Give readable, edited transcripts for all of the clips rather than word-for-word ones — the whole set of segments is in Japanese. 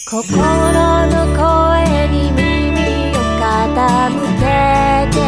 心の声に耳を傾けて。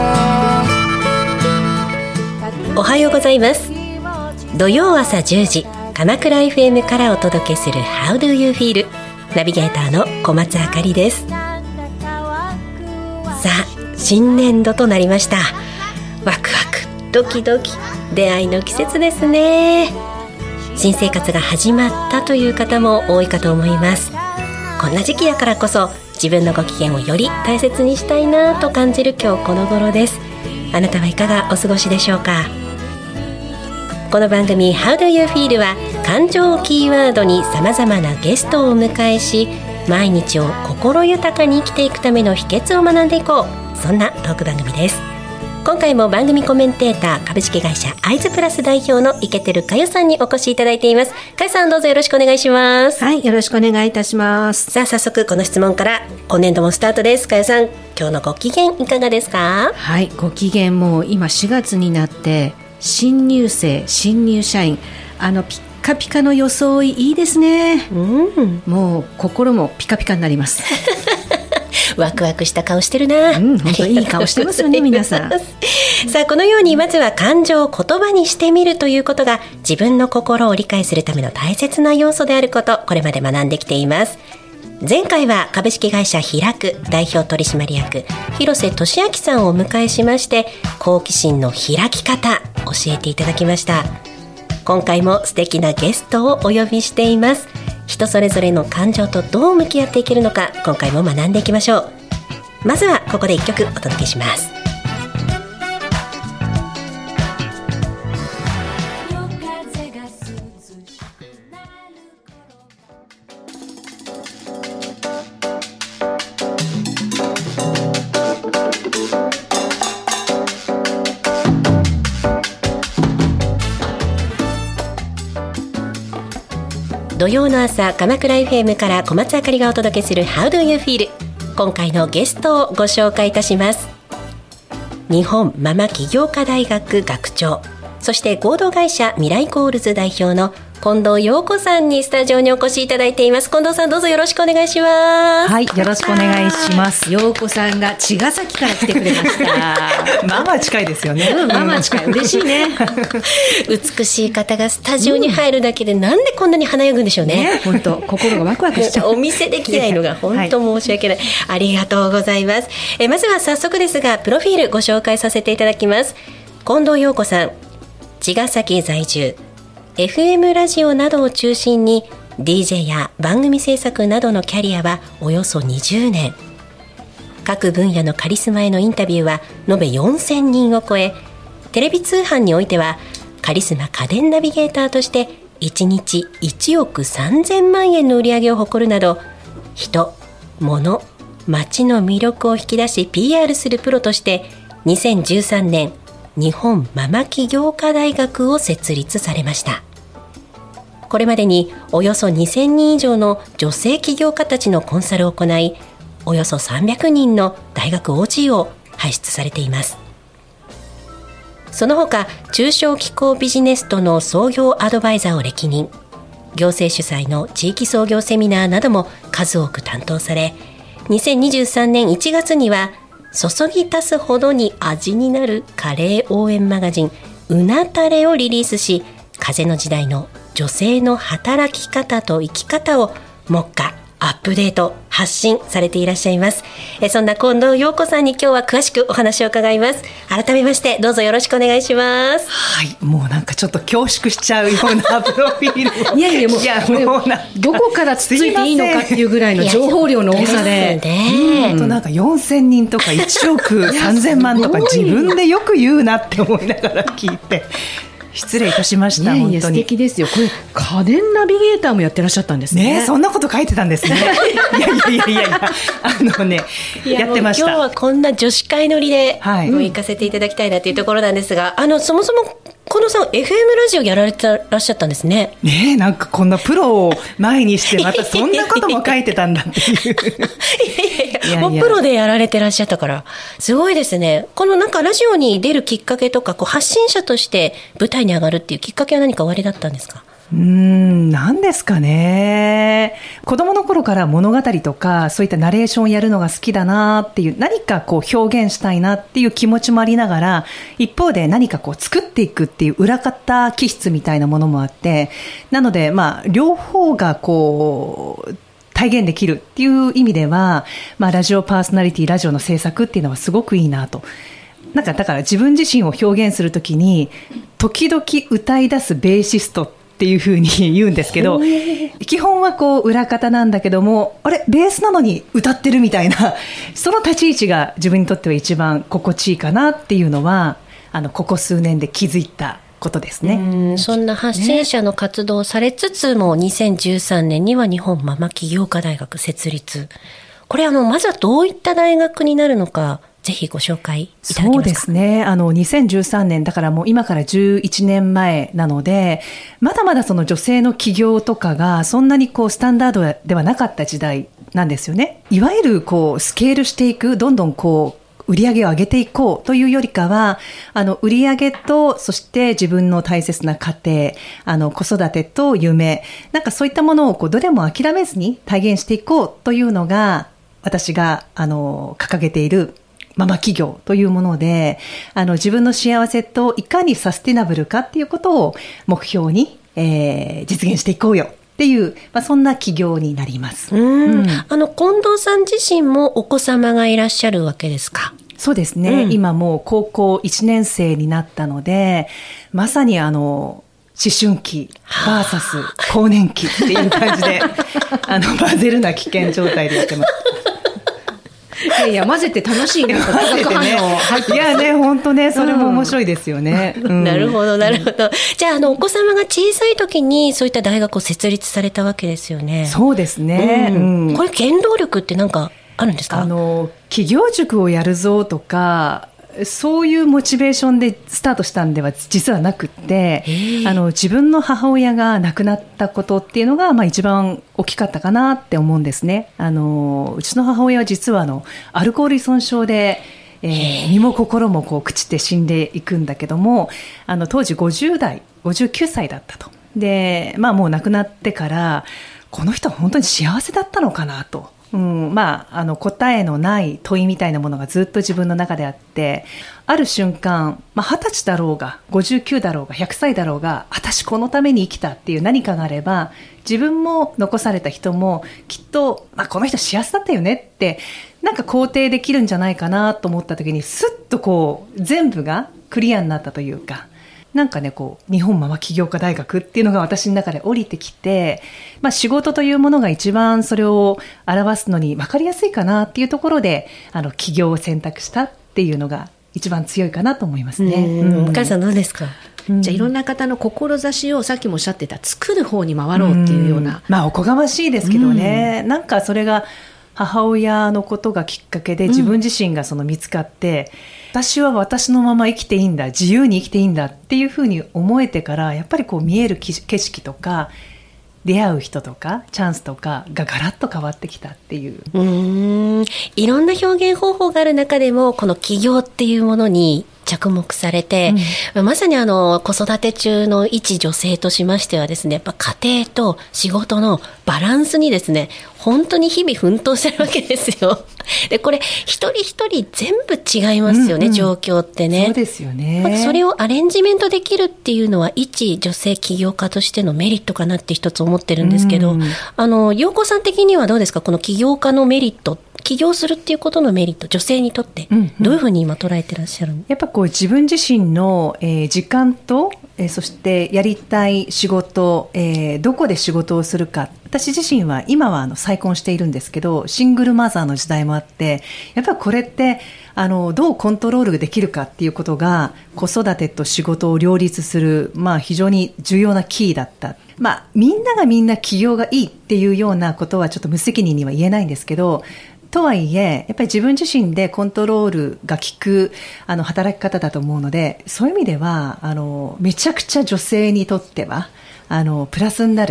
おはようございます。土曜朝10時鎌倉 FM からお届けする How do you feel？ ナビゲーターの小松あかりです。さあ、新年度となりました。ワクワクドキドキ、出会いの季節ですね。新生活が始まったという方も多いかと思います。こんな時期だからこそ自分のご機嫌をより大切にしたいなと感じる今日この頃です。あなたはいかがお過ごしでしょうか。この番組 How do you feel は感情をキーワードにさまざまなゲストをお迎えし、毎日を心豊かに生きていくための秘訣を学んでいこう、そんなトーク番組です。今回も番組コメンテーター、株式会社アイズプラス代表のイケてるかよさんにお越しいただいています。かよさん、どうぞよろしくお願いします。 はい、よろしくお願いいたします。 さあ、早速この質問から今年度もスタートです。かよさん、今日のご機嫌いかがですか？ はい、ご機嫌も今4月になって新入生、新入社員、ピッカピカの装いいいですね。もう心もピカピカになります。 ワクワクした顔してるな。 本当いい顔してますよね、皆さん。 さあ、このようにまずは感情を言葉にしてみるということが自分の心を理解するための大切な要素であること、これまで学んできています。前回は株式会社ひらく代表取締役広瀬俊明さんをお迎えしまして、好奇心の開き方教えていただきました。今回も素敵なゲストをお呼びしています。人それぞれの感情とどう向き合っていけるのか、今回も学んでいきましょう。まずはここで1曲お届けします。土曜の朝、鎌倉 FM から小松あかりがお届けする How do you feel？ 今回のゲストをご紹介いたします。日本ママ起業家大学学長、そして合同会社ミライコールズ代表の近藤陽子さんにスタジオにお越しいただいています。近藤さん、どうぞよろしくお願いします。 はい、よろしくお願いします。 陽子さんが茅ヶ崎から来てくれました。 まあまあ近いですよね。 まあまあ近い、嬉しいね。 美しい方がスタジオに入るだけで、なんでこんなに華やぐんでしょうね。 本当、心がワクワクしちゃう。 お見せできないのが本当申し訳ない、はい、ありがとうございます。まずは早速ですが、プロフィールご紹介させていただきます。近藤陽子さん、茅ヶ崎在住、FM ラジオなどを中心に DJ や番組制作などのキャリアはおよそ20年。各分野のカリスマへのインタビューは延べ4000人を超え、テレビ通販においてはカリスマ家電ナビゲーターとして1日1億3000万円の売り上げを誇るなど、人、物、街の魅力を引き出し PR するプロとして、2013年日本ママ起業家大学を設立されました。これまでにおよそ2000人以上の女性起業家たちのコンサルを行い、およそ300人の大学 OG を輩出されています。その他、中小機構ビジネスとの創業アドバイザーを歴任、行政主催の地域創業セミナーなども数多く担当され、2023年1月には注ぎ足すほどに味になるカレー応援マガジンうなたれをリリースし、風の時代の女性の働き方と生き方を目下アップデート発信されていらっしゃいます。そんな近藤陽子さんに今日は詳しくお話を伺います。改めましてどうぞよろしくお願いします。 はい、もうなんかちょっと恐縮しちゃうようなプロフィールをいやもうどこからつついていいのかっていうぐらいの情報量の多さで、 なんか4000人とか1億3000万とか自分でよく言うなって思いながら聞いて失礼いたしました。本当に素敵ですよ。これ家電ナビゲーターもやってらっしゃったんですね。 そんなこと書いてたんですね。いややってました。 今日はこんな女子会乗りで行かせていただきたいなというところなんですが、そもそも近藤さん FM ラジオやられてらっしゃったんですね。 なんかこんなプロを前にしてまたそんなことも書いてたんだっていういやもうプロでやられてらっしゃったからすごいですね。このなんかラジオに出るきっかけとか、こう発信者として舞台に上がるっていうきっかけは何かおありだったんですか？ 何ですかね。子供の頃から物語とかそういったナレーションをやるのが好きだなっていう、何かこう表現したいなっていう気持ちもありながら、一方で何かこう作っていくっていう裏方気質みたいなものもあって、なので両方がこう体現できるっていう意味では、ラジオパーソナリティ、ラジオの制作っていうのはすごくいいなと。だから自分自身を表現するときに時々歌い出すベーシストっていう風に言うんですけど、基本はこう裏方なんだけども、あれベースなのに歌ってるみたいな、その立ち位置が自分にとっては一番心地いいかなっていうのは、ここ数年で気づいたことですね。 そんな発信者の活動をされつつも、2013年には日本ママ起業家大学設立。これまずはどういった大学になるのか、ぜひご紹介いただけますか。 そうですね。2013年だからもう今から11年前なので、まだまだその女性の起業とかがそんなにこうスタンダードではなかった時代なんですよね。いわゆるこうスケールしていく、どんどんこう売り上げを上げていこうというよりかは、売り上げと、そして自分の大切な家庭、子育てと夢、なんかそういったものをこうどれも諦めずに体現していこうというのが、私が掲げているママ企業というもので、自分の幸せといかにサスティナブルかっていうことを目標に、実現していこうよっていう、そんな企業になります。 近藤さん自身もお子様がいらっしゃるわけですか？ そうですね。今もう高校1年生になったので、まさに思春期バーサス更年期っていう感じで、混ぜるな危険状態でやってます。 いや混ぜて楽しいなと化学反応入ってます。 いやね、本当ね、それも面白いですよね。 なるほど、なるほど。じゃあ、お子様が小さい時にそういった大学を設立されたわけですよね。 そうですね。 これ原動力って何かあるんですか？ 起業塾をやるぞとか、そういうモチベーションでスタートしたんでは実はなくって、自分の母親が亡くなったことっていうのが、一番大きかったかなって思うんですね。うちの母親は実はアルコール依存症で、身も心もこう朽ちて死んでいくんだけども、当時59歳だったと。で、もう亡くなってから、この人は本当に幸せだったのかなと。答えのない問いみたいなものがずっと自分の中であって、ある瞬間、20歳だろうが59だろうが100歳だろうが、私このために生きたっていう何かがあれば、自分も残された人もきっと、この人幸せだったよねってなんか肯定できるんじゃないかなと思った時に、スッとこう全部がクリアになったというか、なんかね、こう日本ママ起業家大学っていうのが私の中で降りてきて、仕事というものが一番それを表すのに分かりやすいかなっていうところで、起業を選択したっていうのが一番強いかなと思いますね。 向井さんどうですか？ じゃあいろんな方の志をさっきもおっしゃってた作る方に回ろうっていうような、 おこがましいですけどね、なんかそれが母親のことがきっかけで自分自身が見つかって、私は私のまま生きていいんだ、自由に生きていいんだっていうふうに思えてから、やっぱりこう見える景色とか出会う人とかチャンスとかがガラッと変わってきたっていう。 いろんな表現方法がある中でも、この起業っていうものに着目されて、まさに子育て中の一女性としましてはですね、やっぱ家庭と仕事のバランスにですね、本当に日々奮闘してるわけですよ。で、これ一人一人全部違いますよね、状況ってね。 そうですよね。 それをアレンジメントできるっていうのは一女性起業家としてのメリットかなって一つ思ってるんですけど、陽子さん的にはどうですか？この起業家のメリット、起業するっていうことのメリット、女性にとってどういうふうに今捉えてらっしゃるの？ やっぱこう自分自身の、時間と、そしてやりたい仕事、どこで仕事をするか。私自身は今は再婚しているんですけど、シングルマザーの時代もあって、やっぱりこれってどうコントロールできるかっていうことが、子育てと仕事を両立する、非常に重要なキーだった。みんながみんな起業がいいっていうようなことはちょっと無責任には言えないんですけど、とはいえやっぱり自分自身でコントロールが効く働き方だと思うので、そういう意味ではめちゃくちゃ女性にとってはプラスになる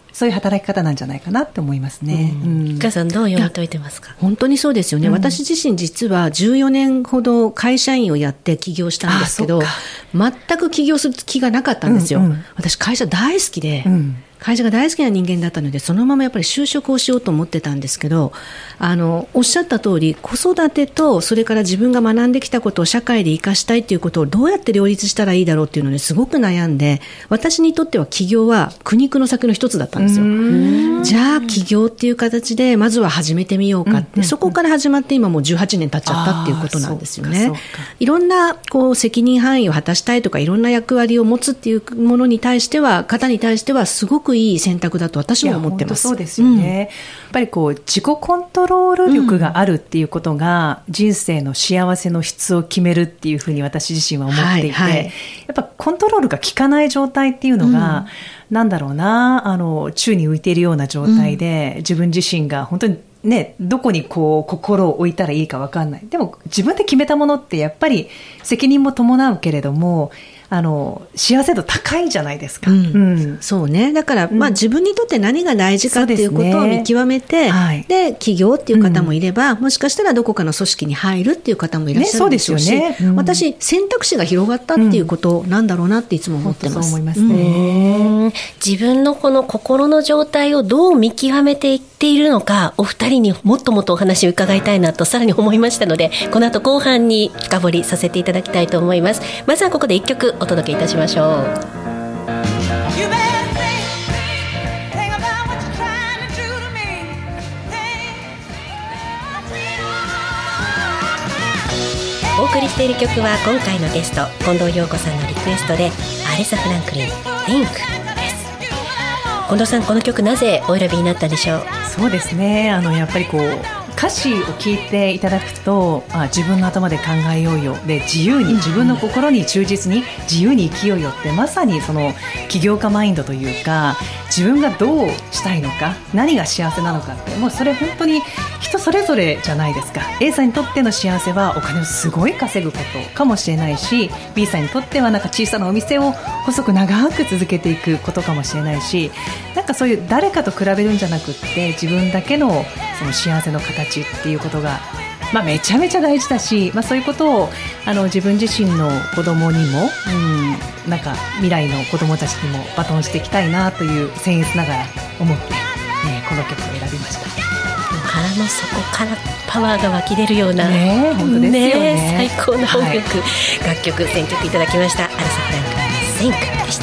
そういう働き方なんじゃないかなって思いますね。 母さんどう読み解いてますか？ 本当にそうですよね、私自身実は14年ほど会社員をやって起業したんですけど、全く起業する気がなかったんですよ、私会社大好きで、会社が大好きな人間だったので、そのままやっぱり就職をしようと思ってたんですけど、おっしゃった通り、子育てとそれから自分が学んできたことを社会で生かしたいということをどうやって両立したらいいだろうっていうのにすごく悩んで、私にとっては起業は苦肉の策の一つだったんですよ。じゃあ起業っていう形でまずは始めてみようかって、そこから始まって今もう18年経っちゃったっていうことなんですよね。いろんな責任範囲を果たしたいとか、いろんな役割を持つっていうものに対しては、方に対してはすごくいい選択だと私も思ってます。 そうですよね、やっぱり自己コントロール力があるっていうことが、人生の幸せの質を決めるっていうふうに私自身は思っていて、やっぱコントロールが効かない状態っていうのが、なんだろうな、宙に浮いているような状態で、自分自身が本当にね、どこに心を置いたらいいか分かんない。でも自分で決めたものってやっぱり責任も伴うけれども、幸せ度高いじゃないですか。 そうね。だから、自分にとって何が大事かっていうことを見極めて、で起業っていう方もいれば、もしかしたらどこかの組織に入るっていう方もいらっしゃるでしょうし、私選択肢が広がったっていうことなんだろうなっていつも思ってます。 そう思いますね。 自分のこの心の状態をどう見極めていっているのか、お二人にもっともっとお話を伺いたいなとさらに思いましたので、この後後半に深掘りさせていただきたいと思います。まずはここで1曲お届けいたしましょう。お送りしている曲は今回のゲスト近藤陽子さんのリクエストでアレサ・フランクリン Think です。近藤さん、この曲なぜお選びになったでしょう？ そうですね、やっぱり歌詞を聞いていただくと、自分の頭で考えようよで、自由に自分の心に忠実に自由に生きようよって、まさにその起業家マインドというか、自分がどうしたいのか、何が幸せなのかって、もうそれ本当に人それぞれじゃないですか。 A さんにとっての幸せはお金をすごい稼ぐことかもしれないし、 B さんにとってはなんか小さなお店を細く長く続けていくことかもしれないし、なんかそういう誰かと比べるんじゃなくって、自分だけのその幸せの形っていうことが、めちゃめちゃ大事だし、そういうことを自分自身の子供にも、なんか未来の子供たちにもバトンしていきたいなという僭越ながら思って、この曲を選びました。 腹の底からパワーが湧き出るような、 本当ですよね、 最高の音楽、楽曲選曲いただきました。アレサ・フランクリン Think でした。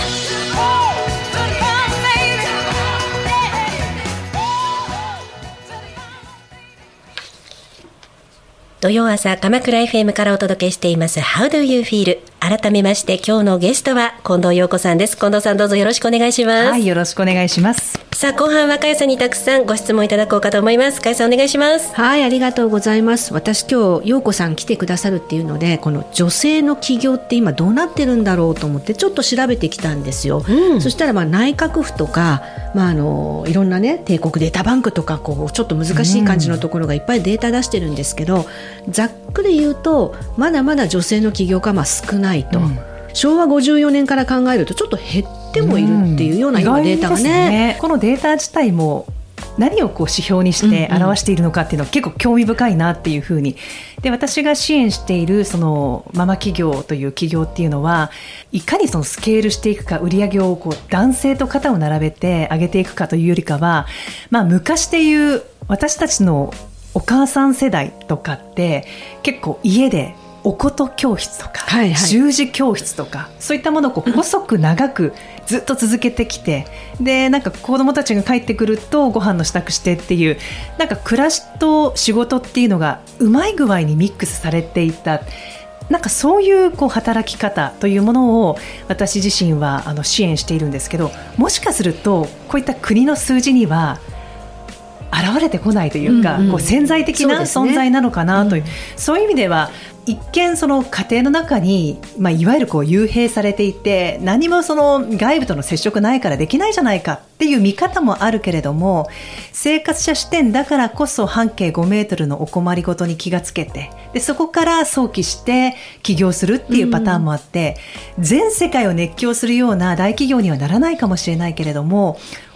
土曜朝鎌倉 FM からお届けしています How do you feel？ 改めまして今日のゲストは近藤陽子さんです。近藤さん、どうぞよろしくお願いします。 よろしくお願いします。 さあ、後半はかやさんにたくさんご質問いただこうかと思います。かやさん、お願いします。 ありがとうございます。私今日陽子さん来てくださるっていうので、この女性の起業って今どうなってるんだろうと思ってちょっと調べてきたんですよ、そしたら内閣府とか、いろんなね、帝国データバンクとかちょっと難しい感じのところがいっぱいデータ出してるんですけど、ざっくり言うとまだまだ女性の起業家は少ないと、昭和54年から考えるとちょっと減ってもいるっていうような今データがね、 このデータ自体も何を指標にして表しているのかっていうのは結構興味深いなっていうふうに。で、私が支援しているそのママ企業という企業っていうのは、いかにそのスケールしていくか、売り上げを男性と肩を並べて上げていくかというよりかは、昔でいう私たちのお母さん世代とかって結構家でおこと教室とか、習字教室とか、そういったものを細く長くずっと続けてきて、でなんか子どもたちが帰ってくるとご飯の支度してっていう、なんか暮らしと仕事っていうのがうまい具合にミックスされていた、なんかそういう働き方というものを私自身は支援しているんですけど、もしかするとこういった国の数字には現れてこないというか、潜在的な存在なのかなという、そういう意味では一見その家庭の中に、いわゆる幽閉されていて、何もその外部との接触ないからできないじゃないかっていう見方もあるけれども、生活者視点だからこそ半径5メートルのお困りごとに気がつけて、でそこから想起して起業するっていうパターンもあって、全世界を熱狂するような大企業にはならないかもしれないけれども、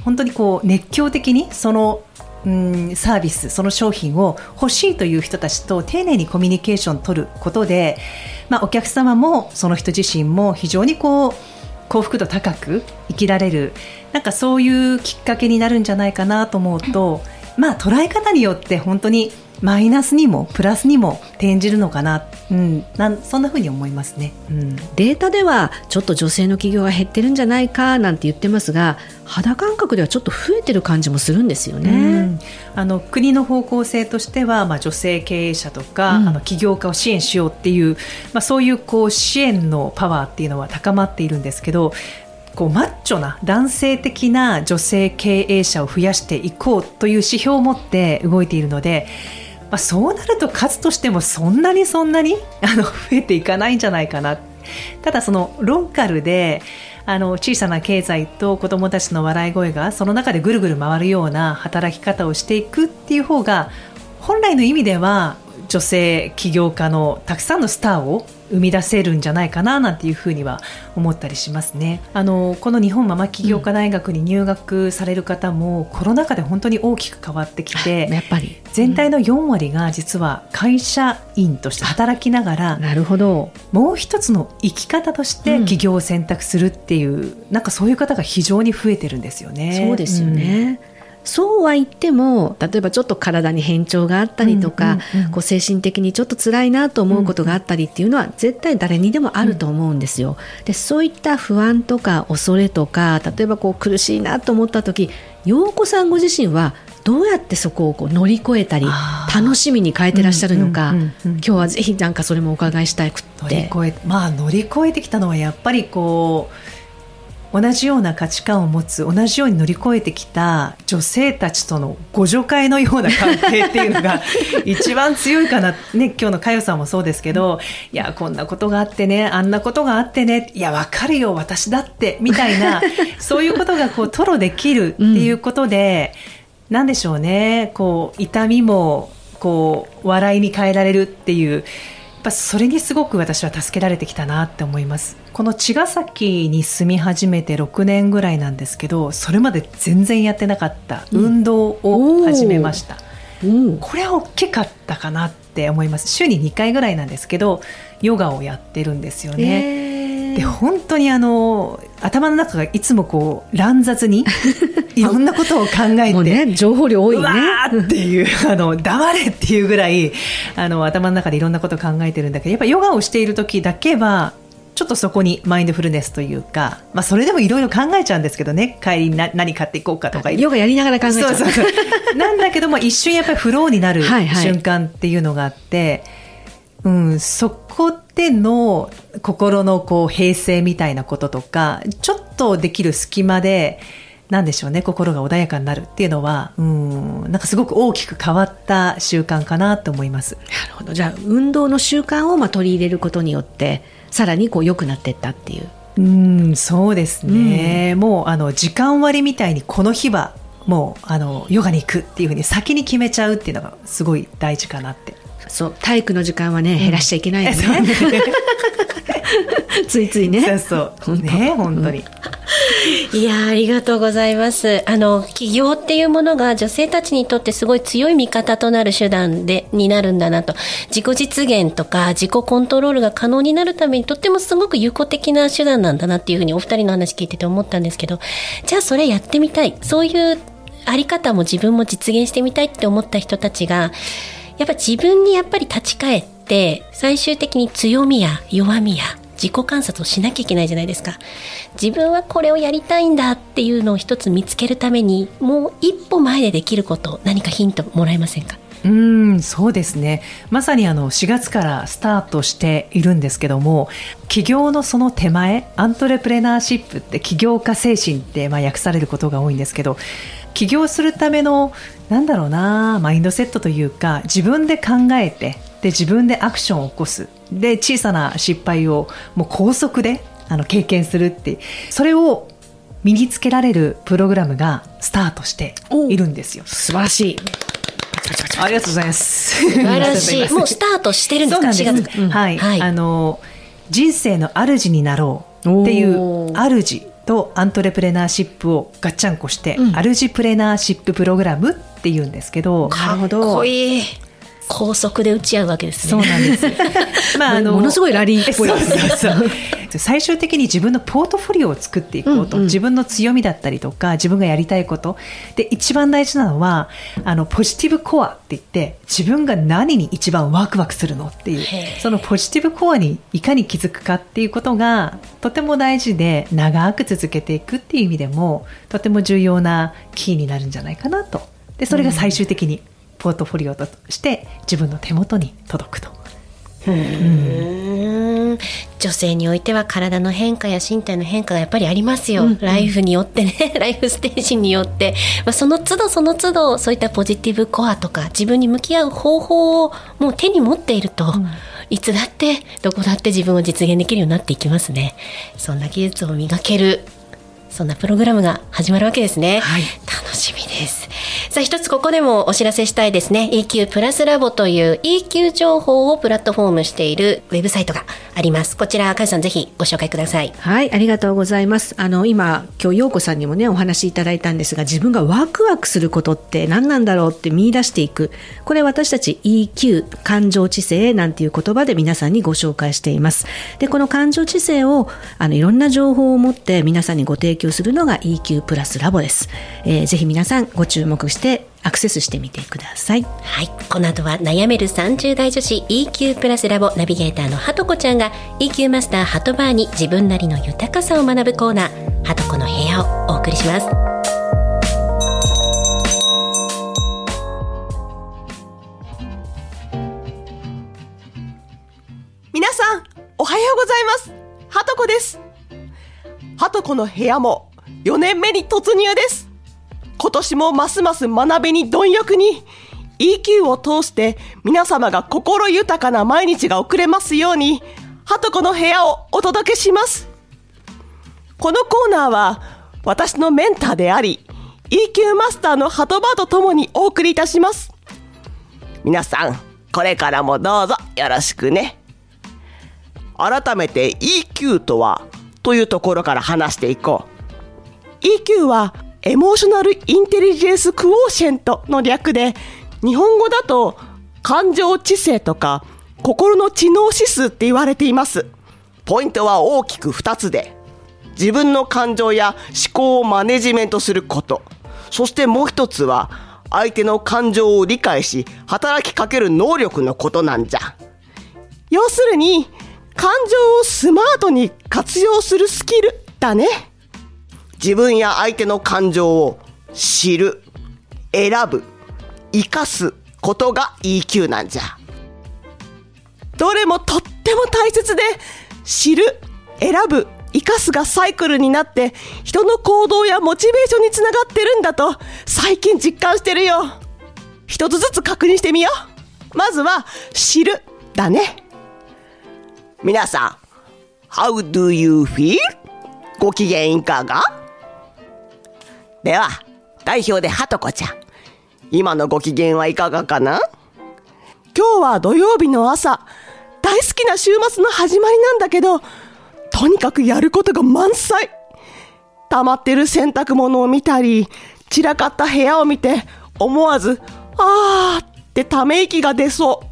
本当にこう熱狂的にそのサービス、その商品を欲しいという人たちと丁寧にコミュニケーションを取ることで、お客様もその人自身も非常にこう幸福度高く生きられる、なんかそういうきっかけになるんじゃないかなと思うと、捉え方によって本当にマイナスにもプラスにも転じるのかな、そんな風に思いますね。 データではちょっと女性の企業が減ってるんじゃないかなんて言ってますが、肌感覚ではちょっと増えてる感じもするんですよね。 国の方向性としては、女性経営者とか、起業家を支援しようっていう、そういうこう支援のパワーっていうのは高まっているんですけど、こうマッチョな男性的な女性経営者を増やしていこうという指標を持って動いているので、そうなると数としてもそんなに増えていかないんじゃないかな。ただそのローカルで小さな経済と子どもたちの笑い声がその中でぐるぐる回るような働き方をしていくっていう方が、本来の意味では女性起業家のたくさんのスターを生み出せるんじゃないかななんていうふうには思ったりしますね。この日本ママ起業家大学に入学される方も、コロナ禍で本当に大きく変わってきて、 やっぱり全体の4割が実は会社員として働きながら、 なるほど、 もう一つの生き方として起業を選択するっていう、なんかそういう方が非常に増えてるんですよね。 そうですよね。そうは言っても、例えばちょっと体に変調があったりとか、こう精神的にちょっと辛いなと思うことがあったりっていうのは絶対誰にでもあると思うんですよ。で、そういった不安とか恐れとか、例えばこう苦しいなと思った時、陽子さんご自身はどうやってそこをこう乗り越えたり楽しみに変えてらっしゃるのか、今日はぜひなんかそれもお伺いしたくって。 乗り越えてきたのはやっぱりこう同じような価値観を持つ、同じように乗り越えてきた女性たちとの互助会のような関係っていうのが一番強いかな、ね、今日の佳代さんもそうですけど、いやこんなことがあってね、あんなことがあってね、いや分かるよ私だってみたいなそういうことがこう吐露できるっていうことで、なんでしょうね、こう痛みもこう笑いに変えられるっていう、やっぱそれにすごく私は助けられてきたなって思います。この茅ヶ崎に住み始めて6年ぐらいなんですけど、それまで全然やってなかった運動を始めました。これは大きかったかなって思います。週に2回ぐらいなんですけど、ヨガをやってるんですよね。で本当に頭の中がいつもこう乱雑にいろんなことを考えてもう、ね、情報量多いね、 うわーっていう黙れっていうぐらい頭の中でいろんなことを考えてるんだけど、やっぱヨガをしている時だけはちょっとそこにマインドフルネスというか、それでもいろいろ考えちゃうんですけどね、帰りに何買っていこうかとか、 ヨガやりながら考えちゃう。 そうなんだけども一瞬やっぱりフローになる瞬間っていうのがあって、そこでの心のこう平静みたいなこととか、ちょっとできる隙間でなんでしょうね、心が穏やかになるっていうのは、なんかすごく大きく変わった習慣かなと思います。 なるほど。じゃあ運動の習慣を取り入れることによってさらにこう良くなっていったっていう。 そうですね、もう時間割みたいにこの日はもうヨガに行くっていうふうに先に決めちゃうっていうのがすごい大事かなって。 そう体育の時間はね、減らしちゃいけないよね、ついついね。 そうね、本当に。 いやありがとうございます。起業っていうものが女性たちにとってすごい強い味方となる手段になるんだなと、自己実現とか自己コントロールが可能になるためにとってもすごく有効的な手段なんだなっていうふうにお二人の話聞いてて思ったんですけど、じゃあそれやってみたい、そういうあり方も自分も実現してみたいって思った人たちがやっぱ自分にやっぱり立ち返って最終的に強みや弱みや自己観察をしなきゃいけないじゃないですか。自分はこれをやりたいんだっていうのを一つ見つけるためにもう一歩前でできること、何かヒントもらえませんか？ そうですね、まさに4月からスタートしているんですけども、起業のその手前、アントレプレナーシップって起業家精神って訳されることが多いんですけど、起業するためのマインドセットというか、自分で考えて、で自分でアクションを起こす、で小さな失敗をもう高速で経験するって、それを身につけられるプログラムがスタートしているんですよ。 素晴らしい。 ありがとうございます。 素晴らしい。もうスタートしてるんですか？ そうなんです。はい。人生の主になろうっていう主とアントレプレナーシップをガッチャンコして、アルジプレナーシッププログラムっていうんですけど、 かっこいい。高速で打ち合うわけですね。 そうなんですものすごいラリーっぽいそう最終的に自分のポートフォリオを作っていこうと、自分の強みだったりとか自分がやりたいことで、一番大事なのはポジティブコアって言って、自分が何に一番ワクワクするのっていう、そのポジティブコアにいかに気づくかっていうことがとても大事で、長く続けていくっていう意味でもとても重要なキーになるんじゃないかなと。でそれが最終的にポートフォリオとして自分の手元に届くと。 女性においては体の変化や身体の変化がやっぱりありますよ、ライフによってねライフステージによって、その都度その都度そういったポジティブコアとか自分に向き合う方法をもう手に持っていると、いつだってどこだって自分を実現できるようになっていきますね。そんな技術を磨ける、そんなプログラムが始まるわけですね、楽しみです。さあ、一つここでもお知らせしたいですね。 EQ プラスラボという EQ 情報をプラットフォームしているウェブサイトがあります。こちら、かずさんぜひご紹介ください。 はい、ありがとうございます。今日陽子さんにもねお話いただいたんですが、自分がワクワクすることって何なんだろうって見出していく、これ私たち EQ 感情知性なんていう言葉で皆さんにご紹介しています。でこの感情知性をいろんな情報を持って皆さんにご提供するのが EQ プラスラボです。ぜひ皆さんご注目してアクセスしてみてください。 はい、この後は悩める30代女子 EQ プラスラボナビゲーターのはとこちゃんが EQ マスターはとバーに自分なりの豊かさを学ぶコーナー、はとこの部屋をお送りします。 皆さんおはようございます。はとこです。はとこの部屋も4年目に突入です。今年もますます学びに貪欲に EQ を通して皆様が心豊かな毎日が送れますように、はとこの部屋をお届けします。このコーナーは私のメンターであり EQ マスターのはとバーとともにお送りいたします。皆さんこれからもどうぞよろしくね。改めて EQ とはというところから話していこう。 EQ はエモーショナルインテリジェンスクォーシェントの略で、日本語だと感情知性とか心の知能指数って言われています。ポイントは大きく2つで、自分の感情や思考をマネジメントすること、そしてもう一つは相手の感情を理解し働きかける能力のことなんじゃ。要するに感情をスマートに活用するスキルだね。自分や相手の感情を知る、選ぶ、生かすことが EQ なんじゃ。どれもとっても大切で、知る、選ぶ、生かすがサイクルになって人の行動やモチベーションにつながってるんだと最近実感してるよ。一つずつ確認してみよう。まずは知るだね。皆さん How do you feel? ご機嫌いかが？では代表ではとこちゃん、今のご機嫌はいかがかな？今日は土曜日の朝、大好きな週末の始まりなんだけど、とにかくやることが満載。溜まってる洗濯物を見たり、散らかった部屋を見て思わずあーってため息が出そう。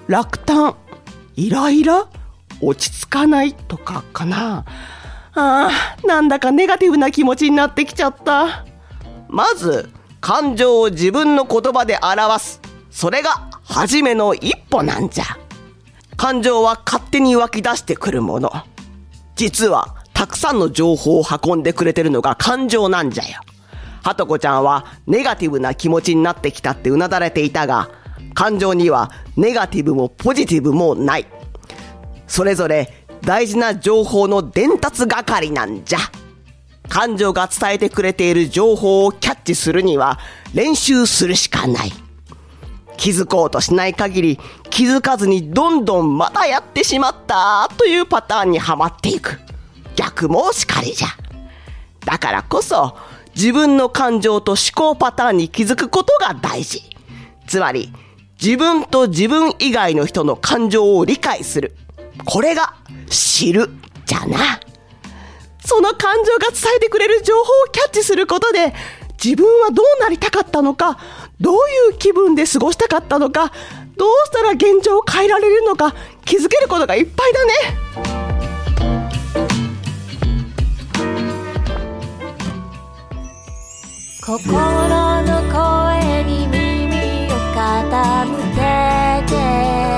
落胆、イライラ、落ち着かないとかかな。なんだかネガティブな気持ちになってきちゃった。まず感情を自分の言葉で表す、それが初めの一歩なんじゃ。感情は勝手に湧き出してくるもの。実はたくさんの情報を運んでくれてるのが感情なんじゃよ。はとこちゃんはネガティブな気持ちになってきたってうなだれていたが、感情にはネガティブもポジティブもない。それぞれ大事な情報の伝達係なんじゃ。感情が伝えてくれている情報をキャッチするには練習するしかない。気づこうとしない限り気づかずにどんどんまたやってしまったというパターンにはまっていく。逆もしかりじゃ。だからこそ自分の感情と思考パターンに気づくことが大事。つまり自分と自分以外の人の感情を理解する。これが知るじゃな。 その感情が伝えてくれる情報をキャッチすることで、自分はどうなりたかったのか、どういう気分で過ごしたかったのか、どうしたら現状を変えられるのか気づけることがいっぱいだね。 心の声に耳を傾けて。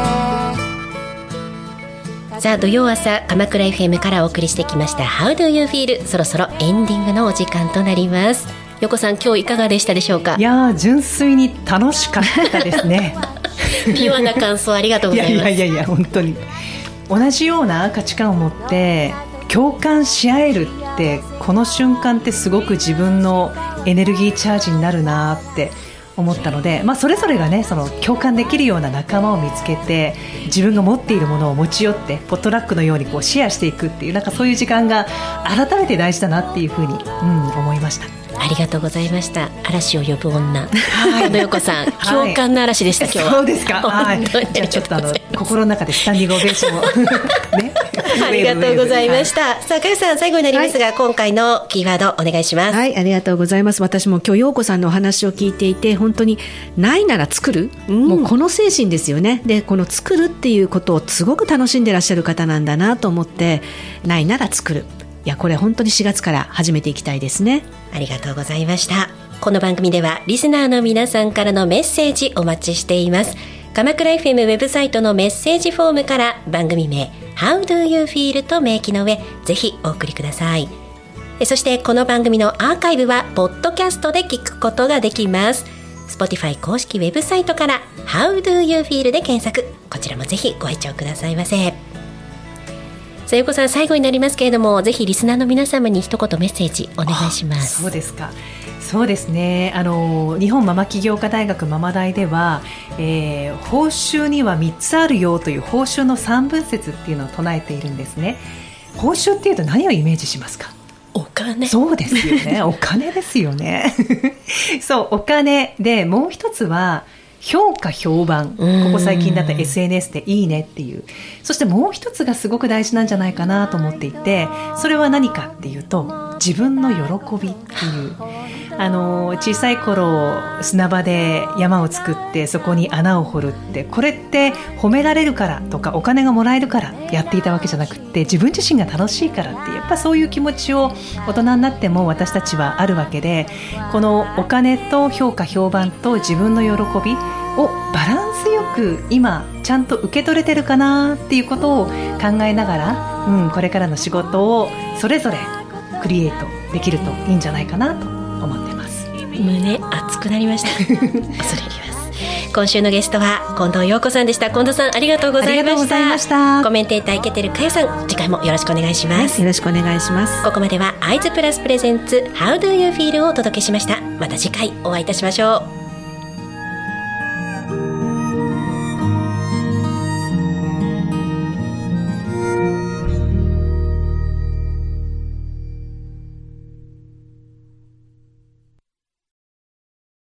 さあ土曜朝鎌倉 FM からお送りしてきました How do you feel、 そろそろエンディングのお時間となります。横さん、今日いかがでしたでしょうか？ いや純粋に楽しかったですねピュアな感想ありがとうございます。 いや本当に同じような価値観を持って共感し合えるって、この瞬間ってすごく自分のエネルギーチャージになるなって思ったので、それぞれがね、その共感できるような仲間を見つけて、自分が持っているものを持ち寄ってポットラックのようにこうシェアしていくっていう、なんかそういう時間が改めて大事だなっていうふうに、思いました。 ありがとうございました。嵐を呼ぶ女、野横さん、共感の嵐でした、今日は。 そうですか。じゃあちょっと心の中でスタンディングオベーションをねありがとうございました。さあ、かよさん、最後になりますが、今回のキーワードお願いします。 はい、ありがとうございます。私も今日陽子さんのお話を聞いていて、本当にないなら作る、もうこの精神ですよね。で、この作るっていうことをすごく楽しんでらっしゃる方なんだなと思って、ないなら作る、いや、これ本当に4月から始めていきたいですね。 ありがとうございました。この番組ではリスナーの皆さんからのメッセージお待ちしています。鎌倉 FM ウェブサイトのメッセージフォームから番組名 How do you feel と明記の上、ぜひお送りください。そしてこの番組のアーカイブはポッドキャストで聞くことができます。 Spotify 公式ウェブサイトから How do you feel で検索、こちらもぜひご視聴くださいませ。さあ、横さん、最後になりますけれども、ぜひリスナーの皆様に一言メッセージお願いします。 そうですか。そうですね、日本ママ起業家大学ママ大では、報酬には3つあるよという報酬の3分節っていうのを唱えているんですね。報酬っていうと何をイメージしますか？ お金。 そうですよねお金ですよねそう、お金で、もう一つは評価評判、ここ最近だった SNS でいいねっていう、そしてもう一つがすごく大事なんじゃないかなと思っていて、それは何かっていうと、自分の喜びっていう、小さい頃砂場で山を作ってそこに穴を掘るって、これって褒められるからとかお金がもらえるからやっていたわけじゃなくって、自分自身が楽しいからって、やっぱそういう気持ちを大人になっても私たちはあるわけで、このお金と評価評判と自分の喜びをバランスよく今ちゃんと受け取れてるかなっていうことを考えながら、これからの仕事をそれぞれクリエイトできるといいんじゃないかなと思ってます。 胸熱くなりました恐れ入ります。今週のゲストは近藤陽子さんでした。近藤さん、ありがとうございました。 ありがとうございました。 コメンテーターイケてるかよさん、次回もよろしくお願いします。 はい、よろしくお願いします。 ここまではアイズプラスプレゼンツ How do you feel をお届けしました。また次回お会いいたしましょう。